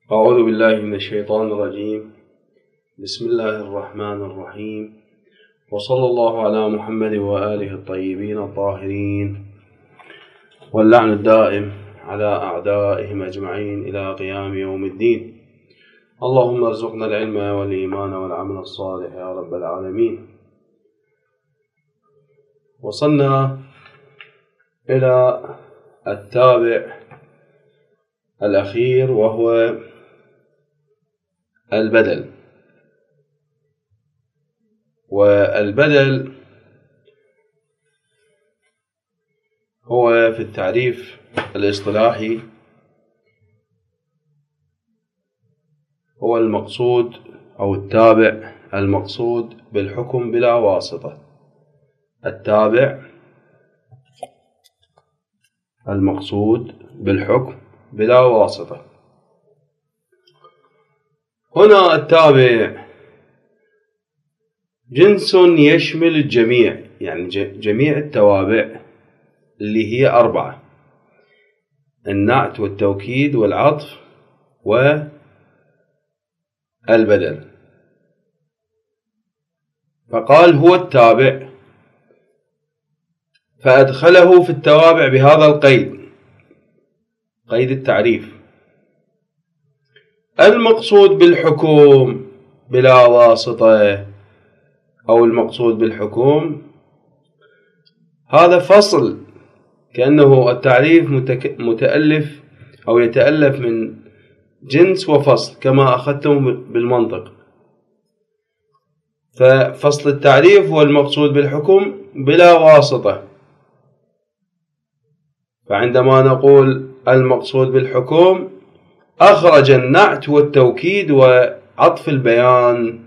أعوذ بالله من الشيطان الرجيم. بسم الله الرحمن الرحيم، وصلى الله على محمد وآله الطيبين الطاهرين، واللعن الدائم على أعدائهم أجمعين إلى قيام يوم الدين. اللهم ارزقنا العلم والإيمان والعمل الصالح يا رب العالمين. وصلنا إلى التابع الأخير وهو البدل. والبدل هو في التعريف الاصطلاحي هو المقصود أو التابع المقصود بالحكم بلا واسطة. التابع المقصود بالحكم بلا واسطة. هنا التابع جنس يشمل الجميع، يعني جميع التوابع اللي هي 4: النعت والتوكيد والعطف والبدل. فقال هو التابع، فأدخله في التوابع بهذا القيد، قيد التعريف: المقصود بالحكم بلا واسطة، أو المقصود بالحكم. هذا فصل، كأنه التعريف متألف أو يتألف من جنس وفصل كما أخذتم بالمنطق. ففصل التعريف هو المقصود بالحكم بلا واسطة. فعندما نقول المقصود بالحكم أخرج النعت والتوكيد وعطف البيان،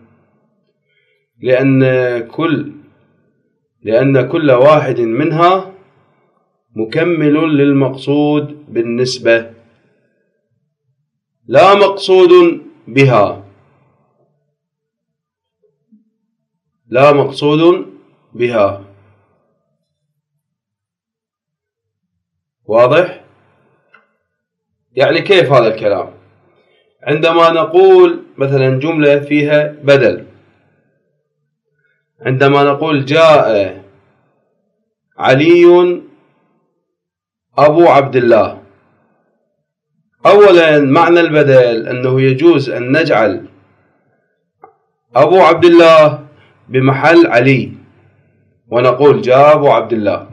لأن كل واحد منها مكمل للمقصود بالنسبة، لا مقصود بها، لا مقصود بها. واضح؟ يعني كيف هذا الكلام؟ عندما نقول مثلا جملة فيها بدل، عندما نقول جاء علي أبو عبد الله، أولا معنى البدل أنه يجوز أن نجعل أبو عبد الله بمحل علي ونقول جاء أبو عبد الله.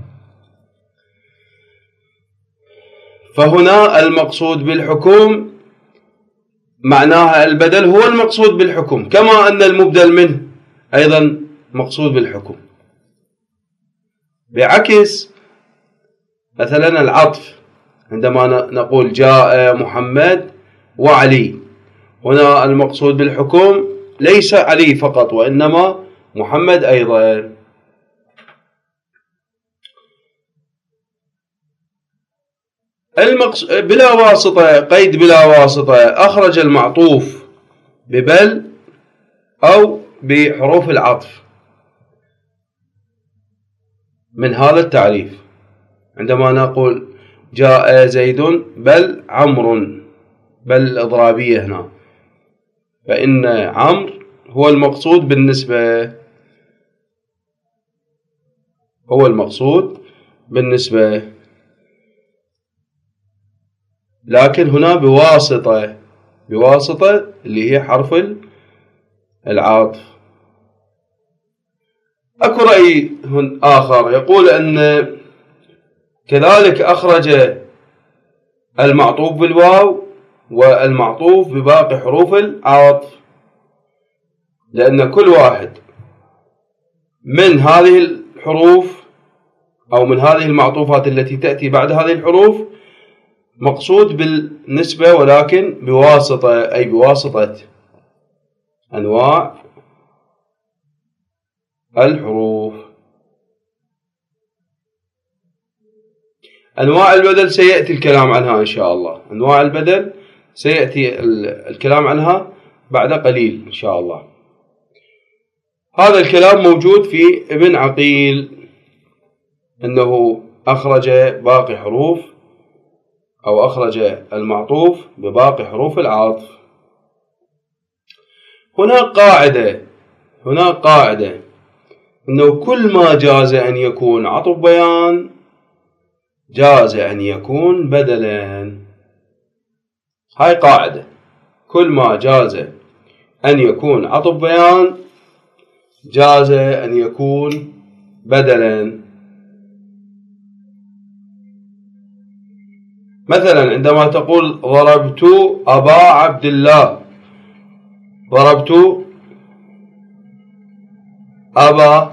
فهنا المقصود بالحكم معناها البدل هو المقصود بالحكم، كما أن المبدل منه أيضا مقصود بالحكم. بعكس مثلا العطف، عندما نقول جاء محمد وعلي، هنا المقصود بالحكم ليس علي فقط وإنما محمد أيضا. بلا واسطة، قيد بلا واسطة، أخرج المعطوف ببل أو بحروف العطف من هذا التعريف. عندما نقول جاء زيد بل عمرو، بل إضرابية هنا، فإن عمرو هو المقصود بالنسبة، هو المقصود بالنسبة، لكن هنا بواسطة اللي هي حرف العطف. أكو رأي آخر يقول أن كذلك أخرج المعطوف بالواو والمعطوف بباقي حروف العطف، لأن كل واحد من هذه الحروف أو من هذه المعطوفات التي تأتي بعد هذه الحروف مقصود بالنسبة، ولكن بواسطة، أي بواسطة أنواع الحروف. أنواع البدل سيأتي الكلام عنها إن شاء الله، أنواع البدل سيأتي الكلام عنها بعد قليل إن شاء الله. هذا الكلام موجود في ابن عقيل، أنه أخرج باقي حروف أو أخرج المعطوف بباقي حروف العطف. هناك قاعدة أنه كل ما جاز أن يكون عطف بيان جاز أن يكون بدلا. هاي قاعدة، كل ما جاز أن يكون عطف بيان جاز أن يكون بدلا. مثلا عندما تقول ضربت أبا عبد الله، ضربت أبا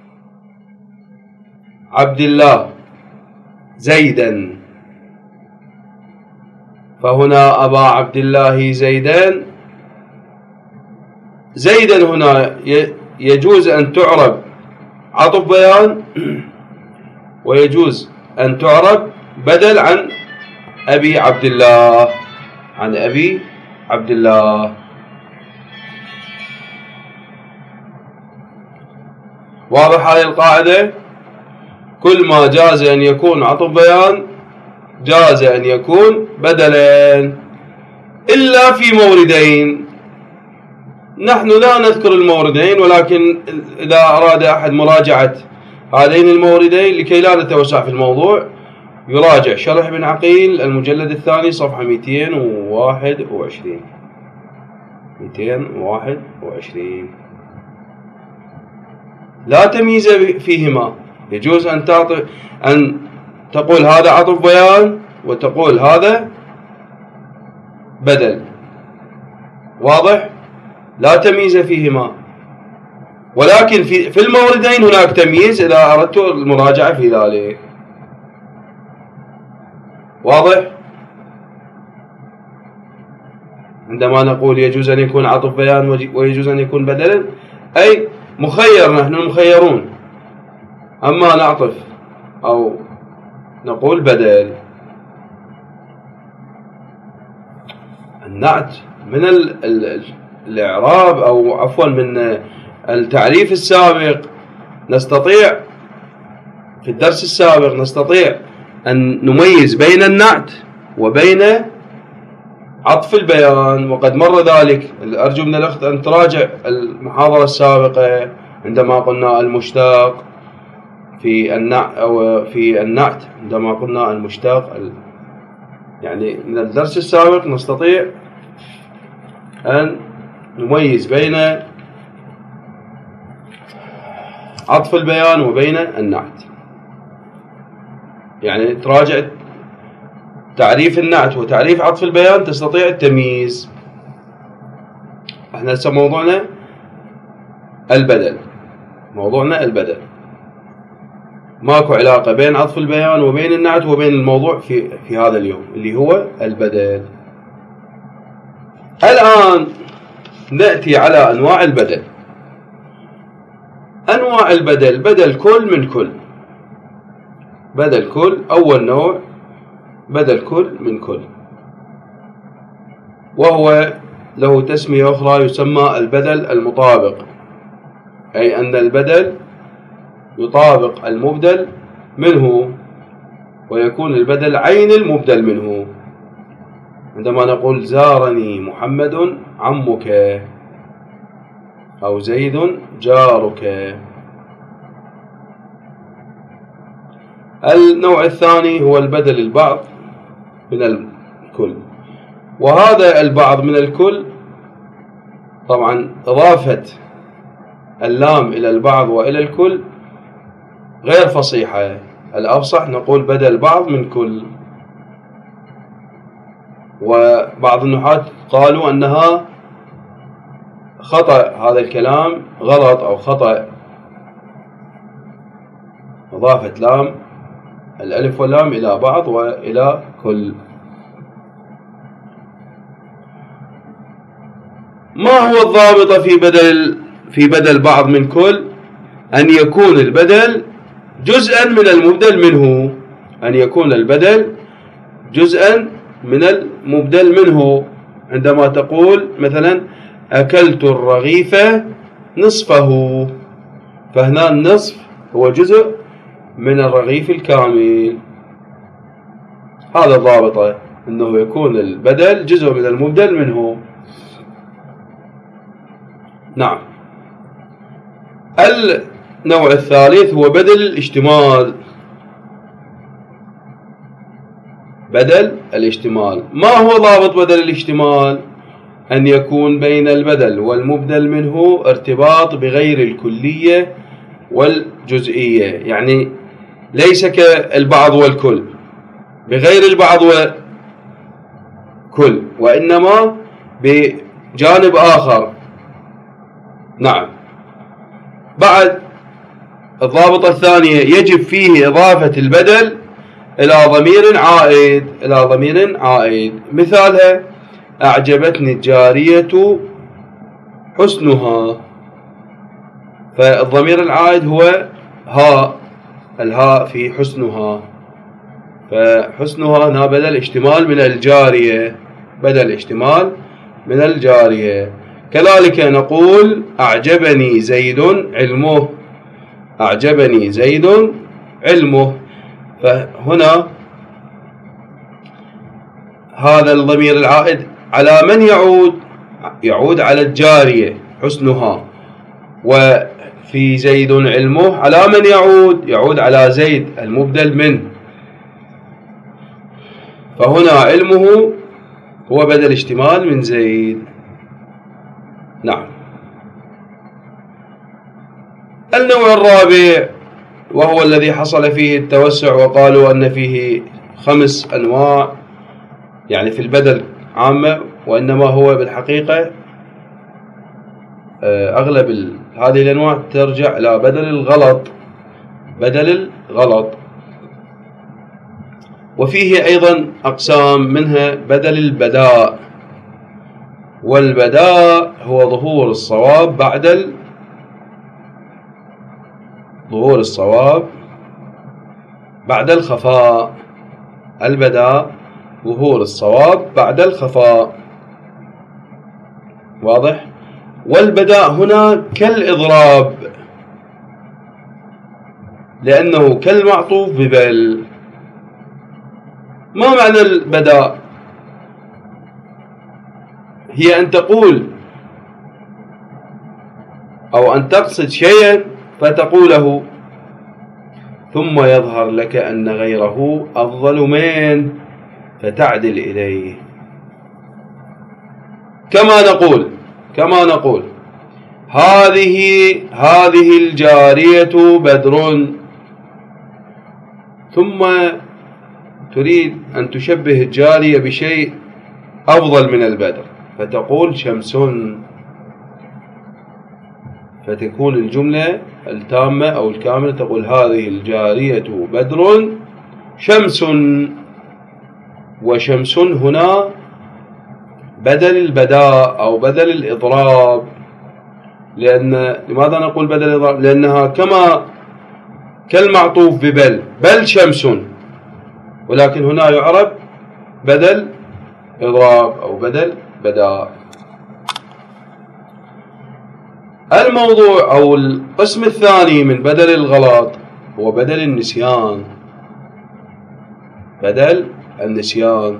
عبد الله زيدا، فهنا أبا عبد الله زيدا هنا يجوز أن تعرب عطف بيان ويجوز أن تعرب بدل عن أبي عبد الله، عن أبي عبد الله. واضح هذه القاعدة؟ كل ما جاز أن يكون عطف بيان جاز أن يكون بدلا، إلا في موردين. نحن لا نذكر الموردين، ولكن إذا أراد أحد مراجعة هذين الموردين لكي لا نتوسع في الموضوع يراجع شرح ابن عقيل المجلد الثاني صفحة 221. 221 لا تمييز فيهما، يجوز أن تقول هذا عطف بيان وتقول هذا بدل. واضح؟ لا تمييز فيهما، ولكن في الموردين هناك تمييز إذا أردت المراجعة في ذلك. واضح؟ عندما نقول يجوز أن يكون عطف بيان ويجوز أن يكون بدلا، أي مخير، نحن مخيرون، أما نعطف أو نقول بدل. النعت من الإعراب أو عفوا من التعريف السابق نستطيع في الدرس السابق نستطيع أن نميز بين النعت وبين عطف البيان، وقد مر ذلك. أرجو من الأخت أن تراجع المحاضرة السابقة عندما قلنا المشتق في النعت عندما قلنا المشتق، يعني من الدرس السابق نستطيع أن نميز بين عطف البيان وبين النعت. يعني تراجع تعريف النعت وتعريف عطف البيان تستطيع التمييز. احنا هسه موضوعنا البدل، ماكو علاقة بين عطف البيان وبين النعت وبين الموضوع في هذا اليوم اللي هو البدل. الآن نأتي على أنواع البدل. أنواع البدل: بدل كل من كل. بدل كل، أول نوع بدل كل من كل، وهو له تسمية أخرى يسمى البدل المطابق، أي أن البدل يطابق المبدل منه ويكون البدل عين المبدل منه. عندما نقول زارني محمد عمك أو زيد جارك. النوع الثاني هو البدل البعض من الكل، وهذا البعض من الكل طبعا إضافة اللام إلى البعض وإلى الكل غير فصيحة. الأفصح نقول بدل بعض من كل، وبعض النحاة قالوا أنها خطأ، هذا الكلام غلط أو خطأ، إضافة لام الألف واللام إلى بعض وإلى كل. ما هو الضابط في بدل بعض من كل؟ أن يكون البدل جزءا من المبدل منه، أن يكون البدل جزءا من المبدل منه. عندما تقول مثلا أكلت الرغيف نصفه، فهنا النصف هو جزء من الرغيف الكامل. هذا ضابطه، أنه يكون البدل جزء من المبدل منه. نعم. النوع الثالث هو بدل الاشتمال. بدل الاشتمال، ما هو ضابط بدل الاشتمال؟ أن يكون بين البدل والمبدل منه ارتباط بغير الكلية والجزئية، يعني ليس كالبعض والكل، بغير البعض والكل، وإنما بجانب آخر. نعم. بعد الضابطة الثانية، يجب فيه إضافة البدل إلى ضمير عائد. مثالها: أعجبتني الجارية حسنها. فالضمير العائد هو الهاء في حسنها، فحسنها هنا بدل اشتمال من الجارية، بدل اشتمال من الجارية. كذلك نقول: أعجبني زيد علمه. أعجبني زيد علمه. فهنا هذا الضمير العائد على من يعود؟ يعود على الجارية حسنها. وفي زيد علمه على من يعود؟ يعود على زيد المبدل منه. فهنا علمه هو بدل اشتمال من زيد. نعم. النوع الرابع وهو الذي حصل فيه التوسع، وقالوا أن فيه 5 أنواع، يعني في البدل عامة، وإنما هو بالحقيقة أغلب هذه الأنواع ترجع إلى بدل الغلط. بدل الغلط. وفيه أيضا أقسام، منها بدل البداء. والبداء هو ظهور الصواب بعد ظهور الصواب بعد الخفاء. البداء ظهور الصواب بعد الخفاء. واضح؟ والبداء هنا كالإضراب، لأنه كالمعطوف ببل. ما معنى البداء؟ هي أن تقول أو أن تقصد شيئا فتقوله، ثم يظهر لك أن غيره أفضل منه فتعدل إليه. كما نقول هذه الجارية بدر، ثم تريد أن تشبه الجارية بشيء أفضل من البدر فتقول شمس، فتكون الجملة التامة أو الكاملة تقول هذه الجارية بدر شمس. وشمس هنا بدل البداء أو بدل الإضراب. لماذا نقول بدل الإضراب؟ لأنها كالمعطوف بل شمس، ولكن هنا يعرب بدل إضراب أو بدل بداء. الموضوع أو القسم الثاني من بدل الغلط هو بدل النسيان. بدل النسيان.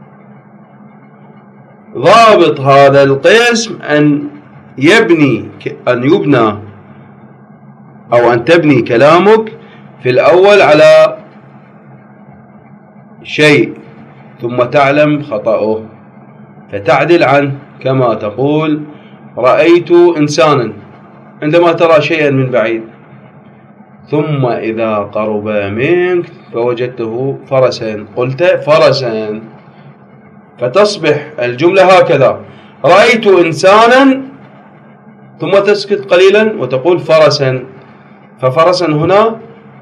ضابط هذا القسم أن يبنى أو أن تبني كلامك في الأول على شيء ثم تعلم خطأه فتعدل عنه، كما تقول رأيت إنسانا عندما ترى شيئا من بعيد، ثم إذا قرب منك فوجدته فرسا قلت فرسا، فتصبح الجملة هكذا: رأيت إنسانا ثم تسكت قليلا وتقول فرسا. ففرسا هنا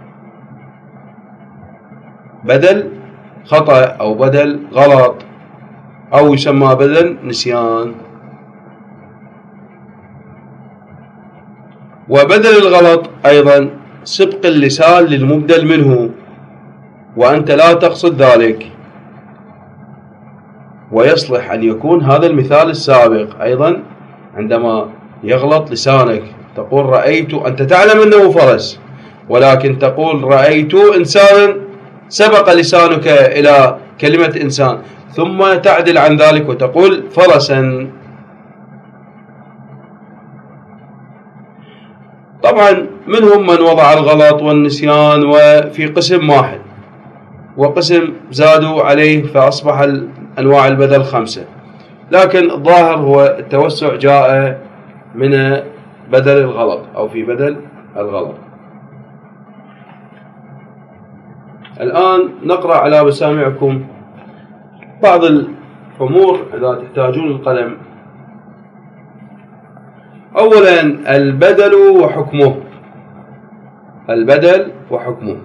بدل خطأ أو بدل غلط أو يسمى بدل نسيان. وبدل الغلط أيضا سبق اللسان للمبدل منه وأنت لا تقصد ذلك، ويصلح أن يكون هذا المثال السابق أيضا عندما يغلط لسانك تقول رأيت، أنت تعلم أنه فرس ولكن تقول رأيت إنسانا، سبق لسانك إلى كلمة إنسان ثم تعدل عن ذلك وتقول فرسا. طبعا منهم من وضع الغلط والنسيان وفي قسم واحد، وقسم زادوا عليه فأصبح أنواع البدل 5، لكن الظاهر هو التوسع جاء من بدل الغلط أو في بدل الغلط. الآن نقرأ على مسامعكم بعض الأمور إذا تحتاجون القلم. أولا البدل وحكمه. البدل وحكمه.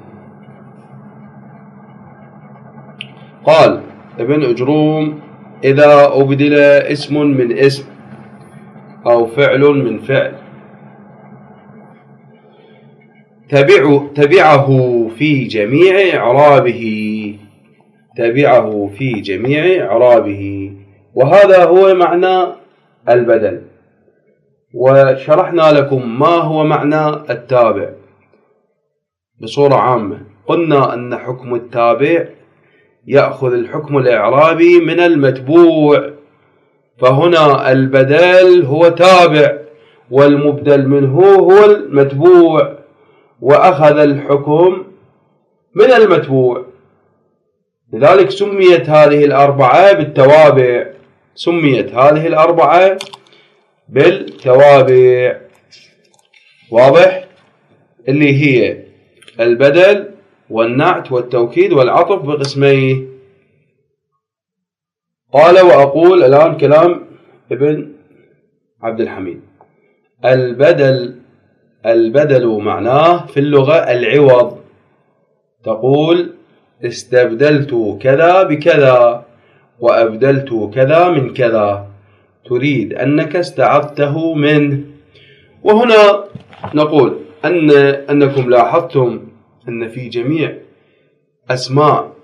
قال ابن أجروم: إذا أبدل اسم من اسم أو فعل من فعل تبعه في جميع إعرابه، تبعه في جميع إعرابه، وهذا هو معنى البدل. وشرحنا لكم ما هو معنى التابع بصورة عامة. قلنا أن حكم التابع يأخذ الحكم الإعرابي من المتبوع، فهنا البدل هو تابع والمبدل منه هو المتبوع، وأخذ الحكم من المتبوع، لذلك سميت هذه الأربعة بالتوابع. سميت هذه الأربعة بالتوابع. واضح؟ اللي هي البدل والنعت والتوكيد والعطف بقسميه. قال: وأقول الآن كلام ابن عبد الحميد: البدل معناه في اللغة العوض. تقول: استبدلت كذا بكذا وأبدلت كذا من كذا، تريد أنك استعضته منه. وهنا نقول أنكم لاحظتم أن في جميع أسماء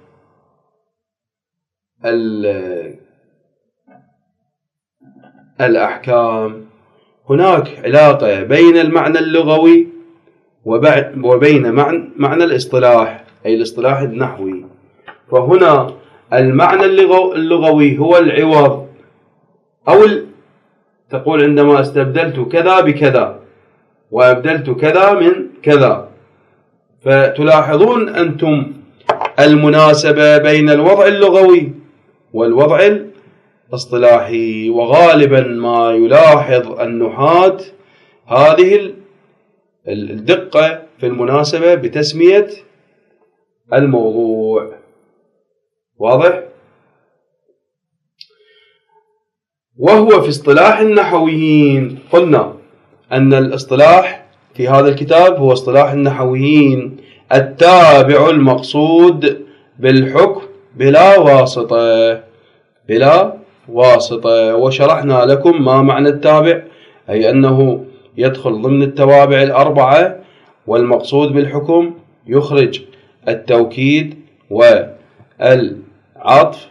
الأحكام هناك علاقة بين المعنى اللغوي وبين معنى الاصطلاح، أي الاصطلاح النحوي. فهنا المعنى اللغوي هو العوض، أو تقول عندما استبدلت كذا بكذا وأبدلت كذا من كذا، فتلاحظون أنتم المناسبة بين الوضع اللغوي والوضع الاصطلاحي. وغالبا ما يلاحظ النحاة هذه الدقة في المناسبة بتسمية الموضوع. واضح؟ وهو في اصطلاح النحويين، قلنا أن الاصطلاح في هذا الكتاب هو اصطلاح النحويين التابع المقصود بالحكم بلا واسطة، بلا واسطة. وشرحنا لكم ما معنى التابع، أي أنه يدخل ضمن التوابع الأربعة، والمقصود بالحكم يخرج التوكيد والعطف.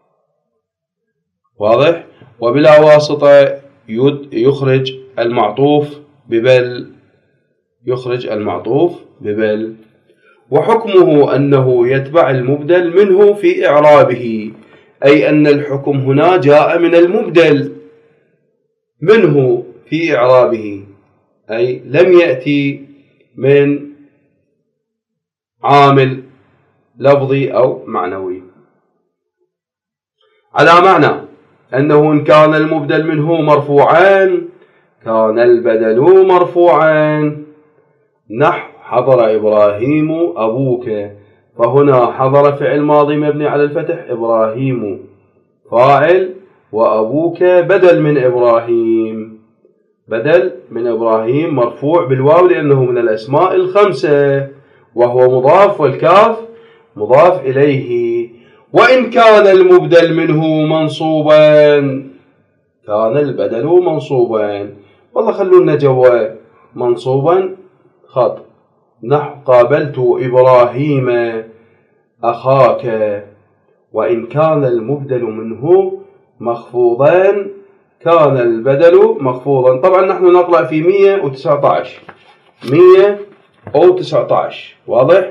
واضح؟ وبلا واسطة يخرج المعطوف ببل، يخرج المعطوف ببل. وحكمه أنه يتبع المبدل منه في إعرابه، أي أن الحكم هنا جاء من المبدل منه في إعرابه، أي لم يأتي من عامل لفظي أو معنوي. على معنى أنه إن كان المبدل منه مرفوعا كان البدل مرفوعا، نحو حضر إبراهيم أبوك، فهنا حضر فعل ماضي مبني على الفتح، إبراهيم فاعل، وأبوك بدل من إبراهيم، بدل من إبراهيم مرفوع بالواو لأنه من الأسماء الخمسة، وهو مضاف والكاف مضاف إليه. وإن كان المبدل منه منصوبا كان البدل منصوبا. والله خلونا جوا منصوبا خط، نحو قابلت إبراهيم أخاك. وإن كان المبدل منه مخفوضا كان البدل مخفوضا. طبعا نحن نقرأ في 119 119. واضح؟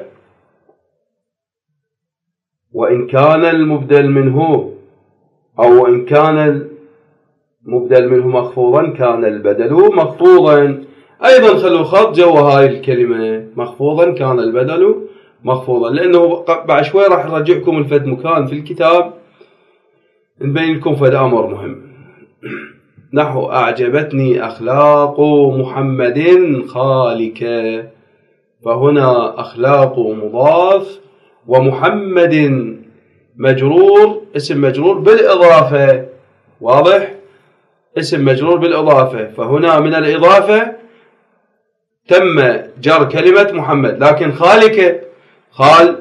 وإن كان المبدل منه، أو إن كان المبدل منه مخفوضا كان البدل مخفوضا، أيضا خلوا خط جوا هاي الكلمة مخفوضا كان البدل مخفوضا، لأنه بعد شوي راح نرجعكم الفد مكان في الكتاب نبين لكم فد أمر مهم. نحو أعجبتني أخلاق محمد خالك، فهنا أخلاق مضاف ومحمد مجرور، اسم مجرور بالإضافة. واضح؟ اسم مجرور بالإضافة، فهنا من الإضافة تم جر كلمة محمد. لكن خالك، خال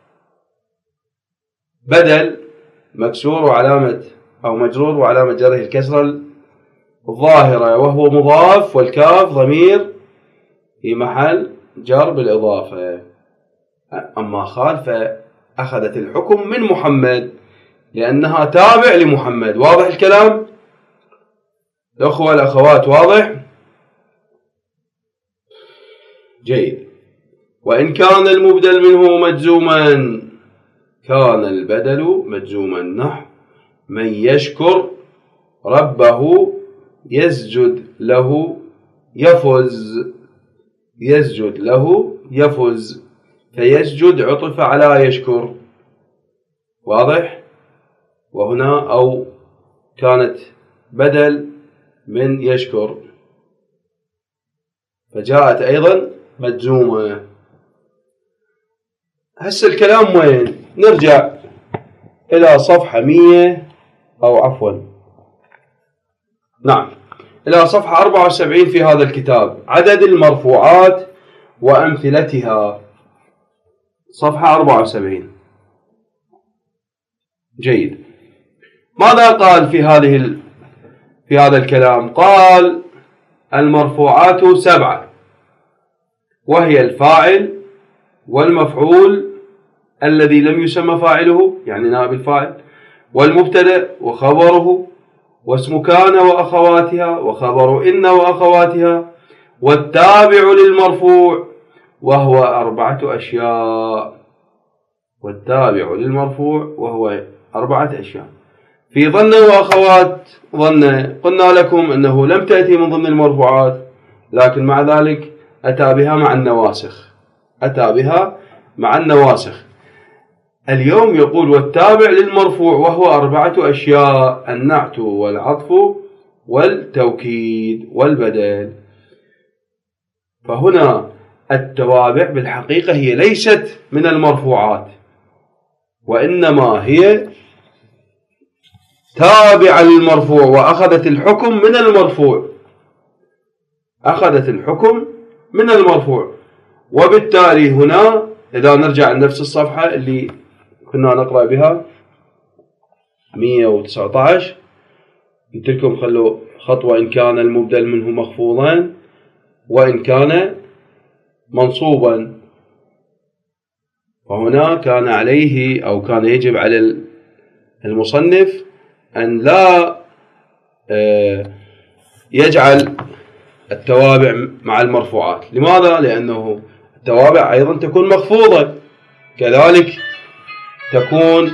بدل مكسور وعلامة أو مجرور وعلامة جره الكسرة الظاهرة، وهو مضاف والكاف ضمير في محل جر بالإضافة. أما خال فأخذت الحكم من محمد لأنها تابع لمحمد. واضح الكلام؟ الأخوة والأخوات واضح؟ جيد. وإن كان المبدل منه مجزوما كان البدل مجزوما. نحو من يشكر ربه يسجد له يفز، يسجد له يفز، فيسجد عطف على يشكر. واضح؟ وهنا أو كانت بدل من يشكر فجاءت أيضا مجزومة. هسه الكلام وين؟ نرجع إلى صفحة 100 أو عفوا نعم إلى صفحة 74 في هذا الكتاب، عدد المرفوعات وأمثلتها. صفحة 74. جيد. ماذا قال في هذا الكلام؟ قال المرفوعات 7، وهي الفاعل والمفعول الذي لم يسمى فاعله يعني نائب الفاعل، والمبتدأ وخبره، واسم كان وأخواتها، وخبر إن وأخواتها، والتابع للمرفوع وهو 4 أشياء. والتابع للمرفوع وهو 4 أشياء. في ظن وأخوات ظن قلنا لكم أنه لم تأتي من ضمن المرفوعات، لكن مع ذلك أتى بها مع النواسخ، أتى بها مع النواسخ. اليوم يقول والتابع للمرفوع وهو 4 أشياء: النعت والعطف والتوكيد والبدل. فهنا التوابع بالحقيقة هي ليست من المرفوعات، وإنما هي تابعة للمرفوع وأخذت الحكم من المرفوع، أخذت الحكم من المرفوع. وبالتالي هنا إذا نرجع لنفس الصفحة اللي كنا نقرأ بها 119، قلت لكم خلوا خطوة إن كان المبدل منه مخفوضا وإن كان منصوبا. وهنا كان عليه أو كان يجب على المصنف أن لا يجعل التوابع مع المرفوعات. لماذا؟ لأنه التوابع أيضا تكون مخفوضة، كذلك تكون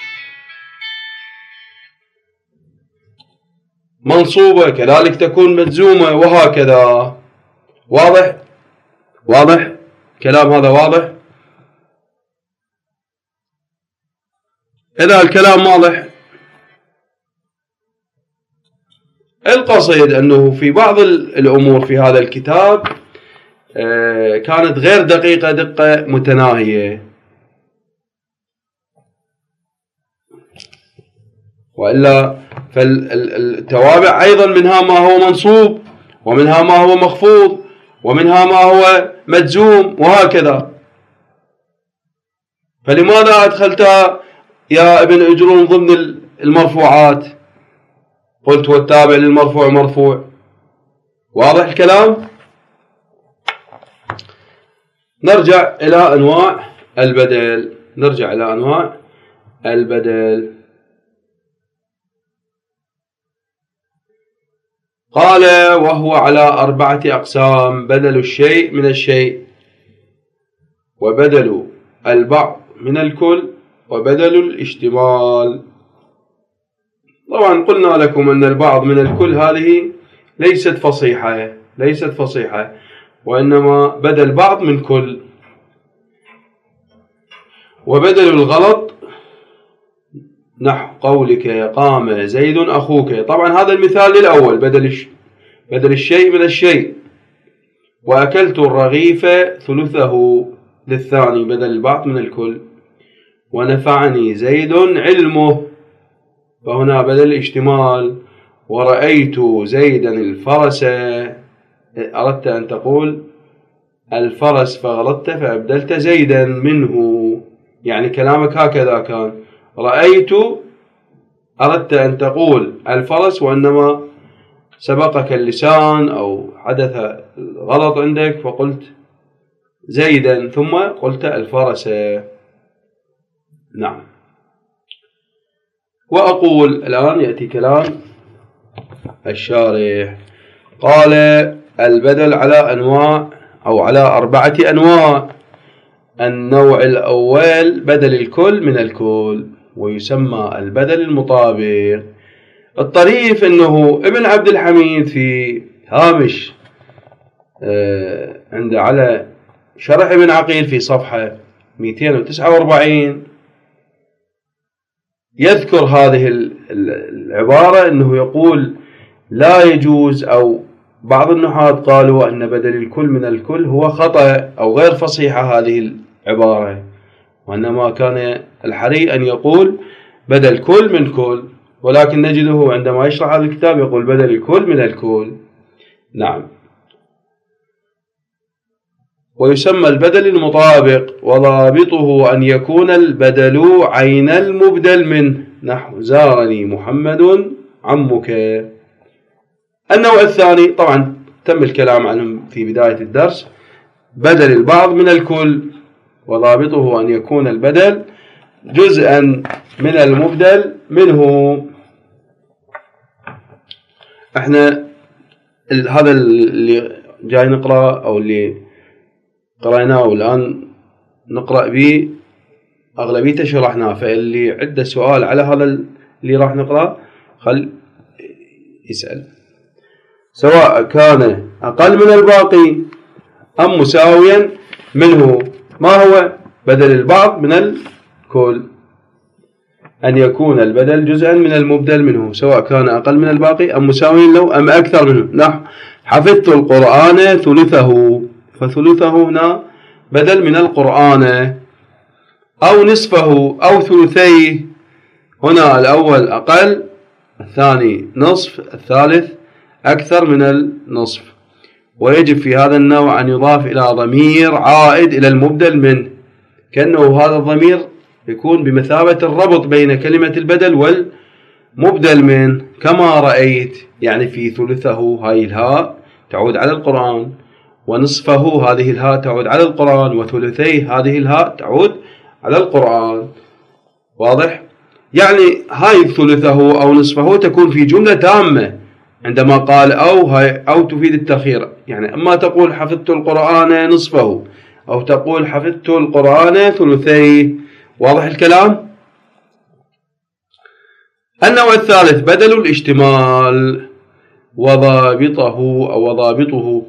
منصوبة، كذلك تكون مجزومة، وهكذا. واضح؟ واضح؟ كلام هذا واضح؟ إذا الكلام واضح، القصيد أنه في بعض الأمور في هذا الكتاب كانت غير دقيقة دقة متناهية، وإلا فالتوابع أيضا منها ما هو منصوب، ومنها ما هو مخفوض، ومنها ما هو مجزوم، وهكذا. فلماذا أدخلتها يا ابن أجرون ضمن المرفوعات؟ قلت والتابع للمرفوع مرفوع. واضح الكلام؟ نرجع إلى أنواع البدل، نرجع إلى أنواع البدل. قال وهو على 4 أقسام: بدل الشيء من الشيء، وبدل البعض من الكل، وبدل الاشتمال. طبعا قلنا لكم أن البعض من الكل هذه ليست فصيحة، ليست فصيحة، وإنما بدل بعض من كل. وبدل الغلط نحو قولك قام زيد أخوك. طبعا هذا المثال للأول، بدل الشيء من الشيء. وأكلت الرغيف ثلثه للثاني، بدل البعض من الكل. ونفعني زيد علمه، فهنا بدل الاشتمال. ورأيت زيدا الفرس، أردت أن تقول الفرس فغلطت فأبدلت زيدا منه، يعني كلامك هكذا كان. رأيت أردت أن تقول الفرس، وإنما سبقك اللسان أو حدث غلط عندك فقلت زيدا ثم قلت الفرس. نعم. وأقول الآن يأتي كلام الشارح. قال البدل على أنواع أو على 4 أنواع. النوع الأول بدل الكل من الكل، ويسمى البدل المطابق. الطريف أنه ابن عبد الحميد في هامش عند على شرح ابن عقيل في صفحة 249 يذكر هذه العبارة، أنه يقول لا يجوز، أو بعض النحاة قالوا أن بدل الكل من الكل هو خطأ أو غير فصيحة هذه العبارة، وإنما كان الحري أن يقول بدل كل من كل، ولكن نجده عندما يشرح هذا الكتاب يقول بدل الكل من الكل. نعم. ويسمى البدل المطابق، وضابطه أن يكون البدل عين المبدل منه، نحو زارني محمد عمك. النوع الثاني طبعا تم الكلام عنهم في بداية الدرس، بدل البعض من الكل، وضابطه أن يكون البدل جزءا من المبدل منه. احنا هذا اللي جاي نقرأ أو اللي قرأناه والآن نقرأ به أغلبيته شرحناه، فاللي عنده سؤال على هذا اللي راح نقرأ خل يسأل، سواء كان أقل من الباقي أم مساويا منه. ما هو بدل البعض من الكل؟ أن يكون البدل جزءا من المبدل منه، سواء كان أقل من الباقي أم مساويا له أم أكثر منه. نحو حفظت القرآن ثلثه، فثلثه هنا بدل من القرآن، أو نصفه أو ثلثيه. هنا الأول أقل، الثاني نصف، الثالث أكثر من النصف. ويجب في هذا النوع أن يضاف إلى ضمير عائد إلى المبدل منه، كأنه هذا الضمير يكون بمثابة الربط بين كلمة البدل والمبدل منه. كما رأيت، يعني في ثلثه هاي الهاء تعود على القرآن، ونصفه هذه الهاء تعود على القرآن، وثلثيه هذه الهاء تعود على القرآن. واضح؟ يعني هاي ثلثه أو نصفه تكون في جملة تامة عندما قال أو تفيد التأخير، يعني أما تقول حفظت القرآن نصفه، أو تقول حفظت القرآن ثلثيه. واضح الكلام؟ النوع الثالث بدل الاشتمال، وضابطه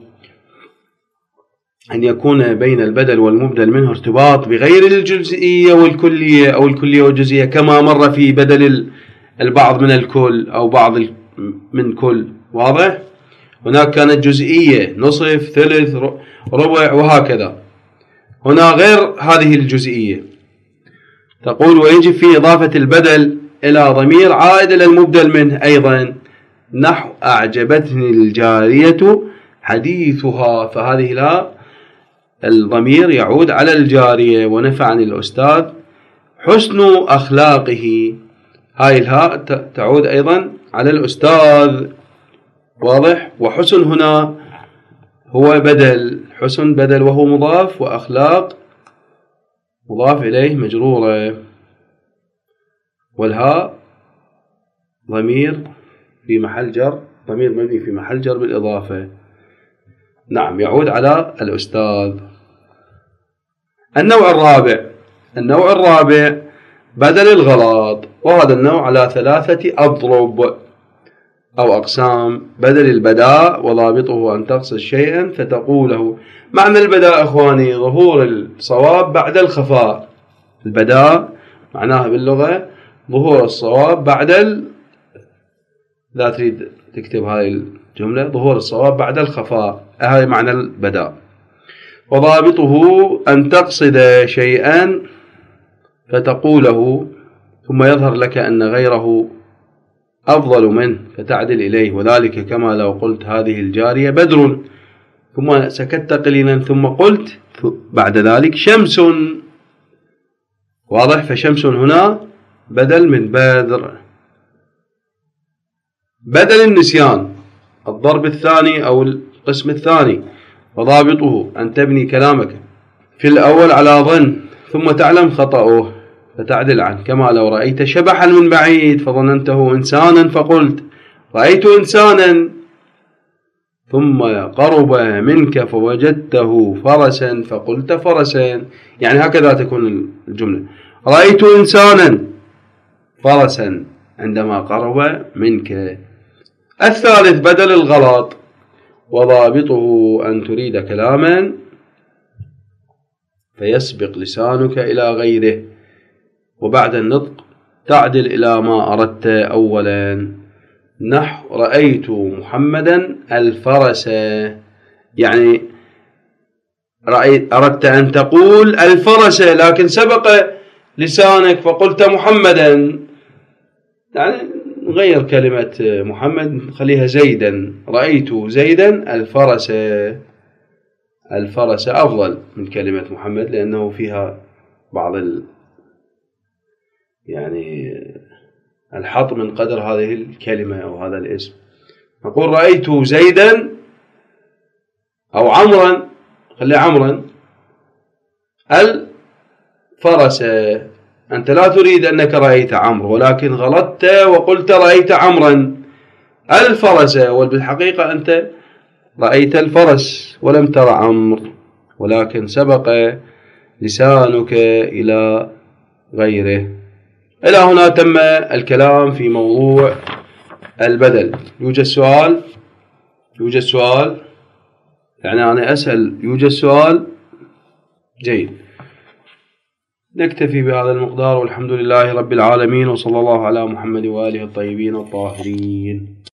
أن يكون بين البدل والمبدل منه ارتباط بغير الجزئية والكلية أو الكلية والجزئية، كما مر في بدل البعض من الكل أو بعض من كل. واضح؟ هناك كانت جزئية نصف ثلث ربع وهكذا، هنا غير هذه الجزئية. تقول ويجب في إضافة البدل إلى ضمير عائد إلى المبدل منه أيضا، نحو أعجبتني الجارية حديثها، فهذه لا الضمير يعود على الجارية. ونفعني الأستاذ حسن أخلاقه، هاي الهاء تعود أيضا على الأستاذ. واضح؟ وحسن هنا هو بدل، حسن بدل وهو مضاف، وأخلاق مضاف إليه مجرورة، والهاء ضمير في محل جر، ضمير مبني في محل جر بالإضافة. نعم، يعود على الأستاذ. النوع الرابع بدل الغلط، وهذا النوع على 3 أضرب. أو أقسام بدل البداء، وضابطه أن تقصد شيئا فتقوله. معنى البداء إخواني ظهور الصواب بعد الخفاء. البداء معناها باللغة ظهور الصواب بعد لا تريد تكتب هاي الجملة، ظهور الصواب بعد الخفاء، هاي معنى البداء. وضابطه أن تقصد شيئا فتقوله ثم يظهر لك أن غيره أفضل منه فتعدل إليه، وذلك كما لو قلت هذه الجارية بدر، ثم سكت قليلا ثم قلت بعد ذلك شمس. واضح؟ فشمس هنا بدل من بدر. بدل النسيان الضرب الثاني أو القسم الثاني. وضابطه أن تبني كلامك في الأول على ظن ثم تعلم خطأه فتعدل عنه، كما لو رأيت شبحا من بعيد فظننته إنسانا فقلت رأيت إنسانا، ثم قرب منك فوجدته فرسا فقلت فرسا. يعني هكذا تكون الجملة: رأيت إنسانا فرسا عندما قرب منك. الثالث بدل الغلط. وضابطه أن تريد كلاما فيسبق لسانك إلى غيره، وبعد النطق تعدل إلى ما أردت أولا. نحو رأيت محمدا الفرس، يعني أردت أن تقول الفرس لكن سبق لسانك فقلت محمدا، يعني نغير كلمة محمد خليها زيدا. رأيت زيدا الفرس. الفرس أفضل من كلمة محمد لأنه فيها بعض يعني الحط من قدر هذه الكلمة أو هذا الاسم. نقول رأيت زيدا أو عمرا، خلي عمرا الفرس. أنت لا تريد أنك رأيت عمرو، ولكن غلطت وقلت رأيت عمرا الفرس، وبالحقيقة أنت رأيت الفرس ولم ترى عمرو، ولكن سبق لسانك إلى غيره. إلى هنا تم الكلام في موضوع البدل. يوجد سؤال؟ يوجد سؤال؟ يعني أنا أسأل يوجد سؤال؟ جيد. نكتفي بهذا المقدار، والحمد لله رب العالمين، وصلى الله على محمد وآله الطيبين الطاهرين.